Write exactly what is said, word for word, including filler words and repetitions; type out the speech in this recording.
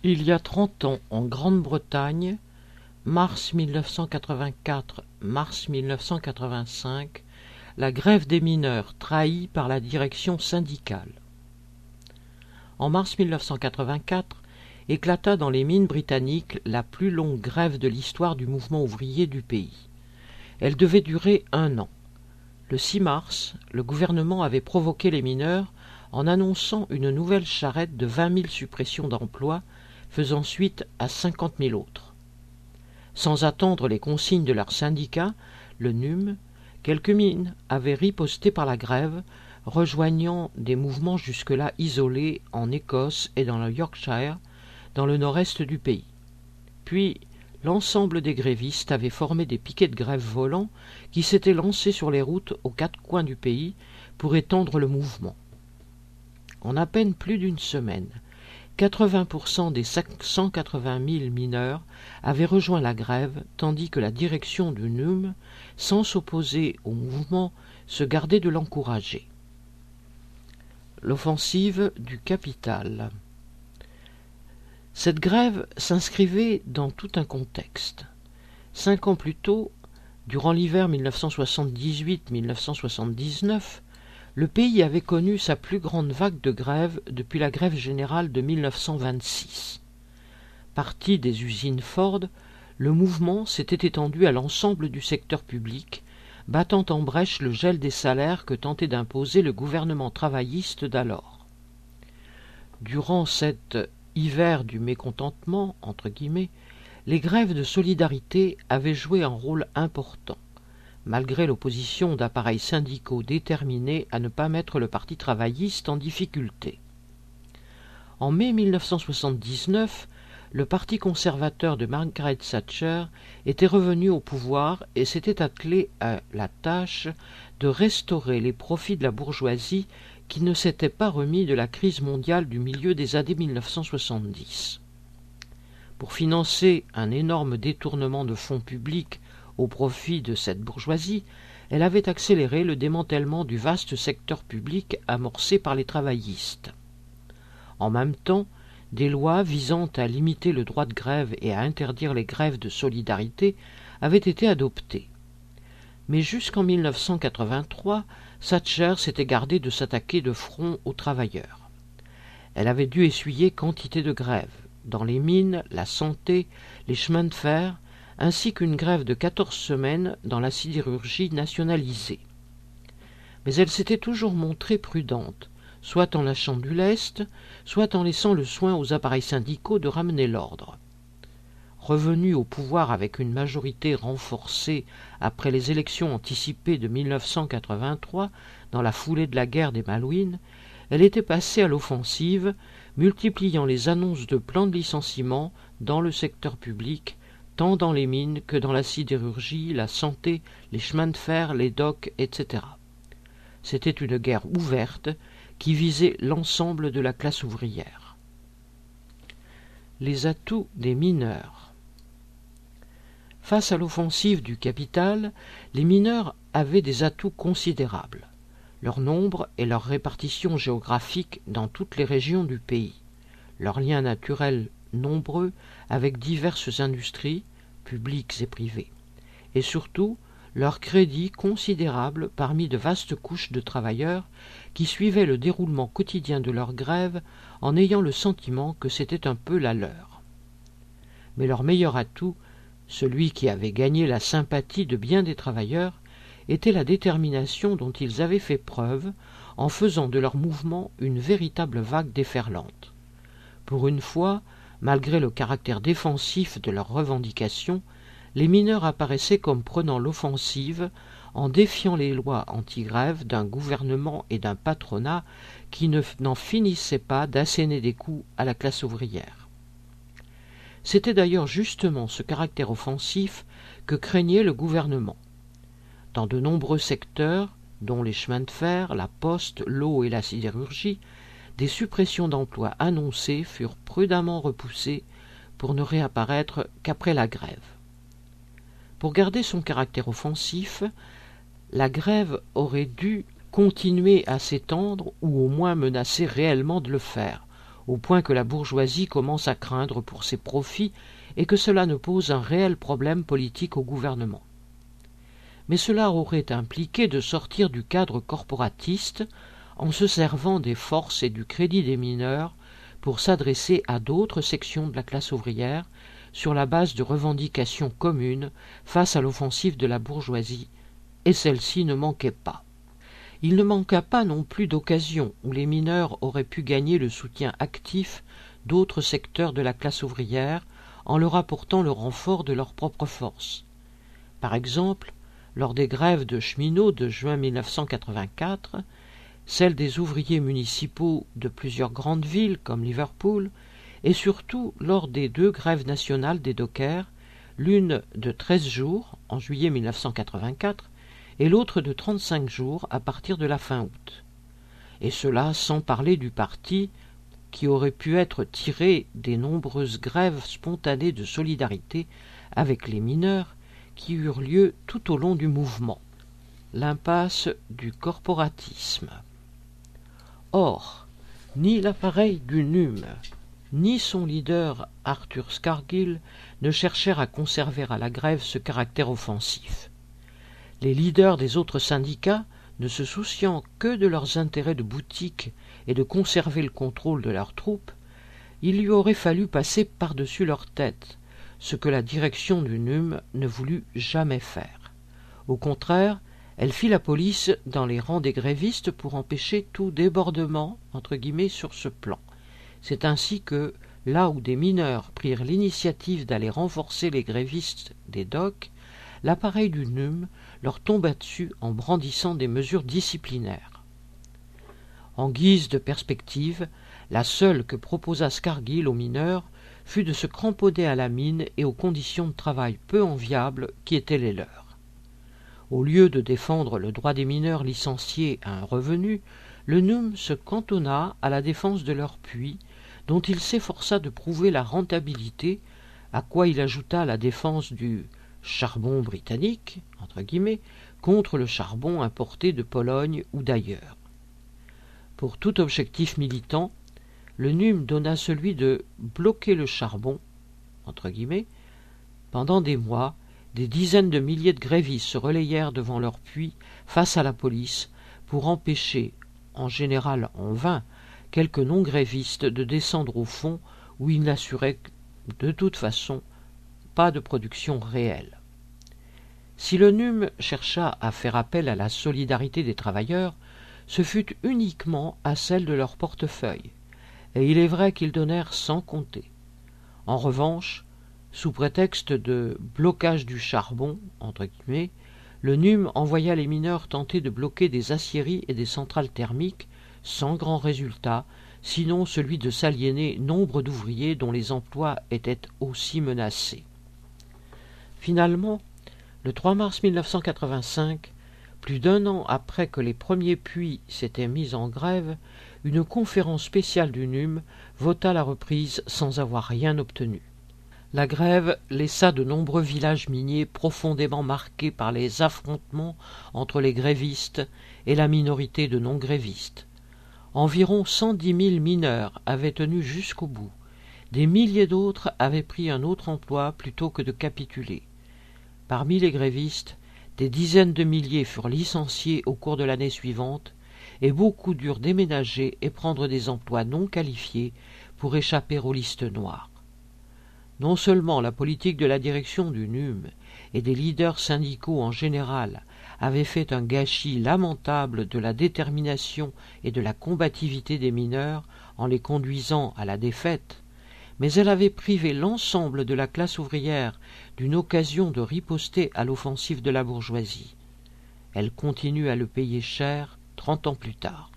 Il y a trente ans, en Grande-Bretagne, mars mille neuf cent quatre-vingt-quatre, mars mille neuf cent quatre-vingt-cinq, la grève des mineurs trahie par la direction syndicale. En mars mille neuf cent quatre-vingt-quatre, éclata dans les mines britanniques la plus longue grève de l'histoire du mouvement ouvrier du pays. Elle devait durer un an. Le six mars, le gouvernement avait provoqué les mineurs en annonçant une nouvelle charrette de vingt mille suppressions d'emplois, faisant suite à cinquante mille autres. Sans attendre les consignes de leur syndicat, le N U M, quelques mines avaient riposté par la grève, rejoignant des mouvements jusque-là isolés en Écosse et dans le Yorkshire, dans le nord-est du pays. Puis, l'ensemble des grévistes avaient formé des piquets de grève volants qui s'étaient lancés sur les routes aux quatre coins du pays pour étendre le mouvement. En à peine plus d'une semaine, quatre-vingts pour cent des cinq cent quatre-vingt mille mineurs avaient rejoint la grève, tandis que la direction du N U M, sans s'opposer au mouvement, se gardait de l'encourager. L'offensive du capital. Cette grève s'inscrivait dans tout un contexte. Cinq ans plus tôt, durant l'hiver mille neuf cent soixante-dix-huit mille neuf cent soixante-dix-neuf, le pays avait connu sa plus grande vague de grève depuis la grève générale de mille neuf cent vingt-six. Parti des usines Ford, le mouvement s'était étendu à l'ensemble du secteur public, battant en brèche le gel des salaires que tentait d'imposer le gouvernement travailliste d'alors. Durant cet hiver du mécontentement, entre guillemets, les grèves de solidarité avaient joué un rôle important, malgré l'opposition d'appareils syndicaux déterminés à ne pas mettre le parti travailliste en difficulté. En mai mille neuf cent soixante-dix-neuf, le parti conservateur de Margaret Thatcher était revenu au pouvoir et s'était attelé à la tâche de restaurer les profits de la bourgeoisie qui ne s'était pas remis de la crise mondiale du milieu des années mille neuf cent soixante-dix. Pour financer un énorme détournement de fonds publics au profit de cette bourgeoisie, elle avait accéléré le démantèlement du vaste secteur public amorcé par les travaillistes. En même temps, des lois visant à limiter le droit de grève et à interdire les grèves de solidarité avaient été adoptées. Mais jusqu'en mille neuf cent quatre-vingt-trois, Thatcher s'était gardée de s'attaquer de front aux travailleurs. Elle avait dû essuyer quantité de grèves, dans les mines, la santé, les chemins de fer, ainsi qu'une grève de quatorze semaines dans la sidérurgie nationalisée. Mais elle s'était toujours montrée prudente, soit en lâchant du lest, soit en laissant le soin aux appareils syndicaux de ramener l'ordre. Revenue au pouvoir avec une majorité renforcée après les élections anticipées de mille neuf cent quatre-vingt-trois, dans la foulée de la guerre des Malouines, elle était passée à l'offensive, multipliant les annonces de plans de licenciement dans le secteur public, tant dans les mines que dans la sidérurgie, la santé, les chemins de fer, les docks, et cetera. C'était une guerre ouverte qui visait l'ensemble de la classe ouvrière. Les atouts des mineurs. Face à l'offensive du capital, les mineurs avaient des atouts considérables. Leur nombre et leur répartition géographique dans toutes les régions du pays, leurs liens naturels nombreux avec diverses industries, publiques et privées, et surtout leur crédit considérable parmi de vastes couches de travailleurs qui suivaient le déroulement quotidien de leur grève en ayant le sentiment que c'était un peu la leur. Mais leur meilleur atout, celui qui avait gagné la sympathie de bien des travailleurs, était la détermination dont ils avaient fait preuve en faisant de leur mouvement une véritable vague déferlante. Pour une fois, malgré le caractère défensif de leurs revendications, les mineurs apparaissaient comme prenant l'offensive en défiant les lois anti-grève d'un gouvernement et d'un patronat qui ne, n'en finissaient pas d'asséner des coups à la classe ouvrière. C'était d'ailleurs justement ce caractère offensif que craignait le gouvernement. Dans de nombreux secteurs, dont les chemins de fer, la poste, l'eau et la sidérurgie, des suppressions d'emplois annoncées furent prudemment repoussées pour ne réapparaître qu'après la grève. Pour garder son caractère offensif, la grève aurait dû continuer à s'étendre ou au moins menacer réellement de le faire, au point que la bourgeoisie commence à craindre pour ses profits et que cela ne pose un réel problème politique au gouvernement. Mais cela aurait impliqué de sortir du cadre corporatiste en se servant des forces et du crédit des mineurs pour s'adresser à d'autres sections de la classe ouvrière sur la base de revendications communes face à l'offensive de la bourgeoisie, et celle-ci ne manquait pas. Il ne manqua pas non plus d'occasions où les mineurs auraient pu gagner le soutien actif d'autres secteurs de la classe ouvrière en leur apportant le renfort de leurs propres forces. Par exemple, lors des grèves de cheminots de juin mille neuf cent quatre-vingt-quatre, celles des ouvriers municipaux de plusieurs grandes villes comme Liverpool, et surtout lors des deux grèves nationales des dockers, l'une de treize jours en juillet mille neuf cent quatre-vingt-quatre et l'autre de trente-cinq jours à partir de la fin août. Et cela sans parler du parti qui aurait pu être tiré des nombreuses grèves spontanées de solidarité avec les mineurs qui eurent lieu tout au long du mouvement. L'impasse du corporatisme. Or, ni l'appareil du N U M, ni son leader Arthur Scargill ne cherchèrent à conserver à la grève ce caractère offensif. Les leaders des autres syndicats, ne se souciant que de leurs intérêts de boutique et de conserver le contrôle de leurs troupes, il lui aurait fallu passer par-dessus leur tête, ce que la direction du N U M ne voulut jamais faire. Au contraire, elle fit la police dans les rangs des grévistes pour empêcher tout débordement entre guillemets sur ce plan. C'est ainsi que, là où des mineurs prirent l'initiative d'aller renforcer les grévistes des docks, l'appareil du N U M leur tomba dessus en brandissant des mesures disciplinaires. En guise de perspective, la seule que proposa Scargill aux mineurs fut de se cramponner à la mine et aux conditions de travail peu enviables qui étaient les leurs. Au lieu de défendre le droit des mineurs licenciés à un revenu, le N U M se cantonna à la défense de leurs puits, dont il s'efforça de prouver la rentabilité, à quoi il ajouta la défense du charbon britannique, entre guillemets, contre le charbon importé de Pologne ou d'ailleurs. Pour tout objectif militant, le N U M donna celui de bloquer le charbon, entre guillemets. Pendant des mois, des dizaines de milliers de grévistes se relayèrent devant leurs puits face à la police pour empêcher, en général en vain, quelques non-grévistes de descendre au fond où ils n'assuraient de toute façon pas de production réelle. Si le N U M chercha à faire appel à la solidarité des travailleurs, ce fut uniquement à celle de leur portefeuille, et il est vrai qu'ils donnèrent sans compter. En revanche, sous prétexte de blocage du charbon, entre guillemets, le N U M envoya les mineurs tenter de bloquer des aciéries et des centrales thermiques, sans grand résultat, sinon celui de s'aliéner nombre d'ouvriers dont les emplois étaient aussi menacés. Finalement, le trois mars mille neuf cent quatre-vingt-cinq, plus d'un an après que les premiers puits s'étaient mis en grève, une conférence spéciale du N U M vota la reprise sans avoir rien obtenu. La grève laissa de nombreux villages miniers profondément marqués par les affrontements entre les grévistes et la minorité de non-grévistes. Environ cent dix mille mineurs avaient tenu jusqu'au bout. Des milliers d'autres avaient pris un autre emploi plutôt que de capituler. Parmi les grévistes, des dizaines de milliers furent licenciés au cours de l'année suivante, et beaucoup durent déménager et prendre des emplois non qualifiés pour échapper aux listes noires. Non seulement la politique de la direction du N U M et des leaders syndicaux en général avait fait un gâchis lamentable de la détermination et de la combativité des mineurs en les conduisant à la défaite, mais elle avait privé l'ensemble de la classe ouvrière d'une occasion de riposter à l'offensive de la bourgeoisie. Elle continue à le payer cher trente ans plus tard.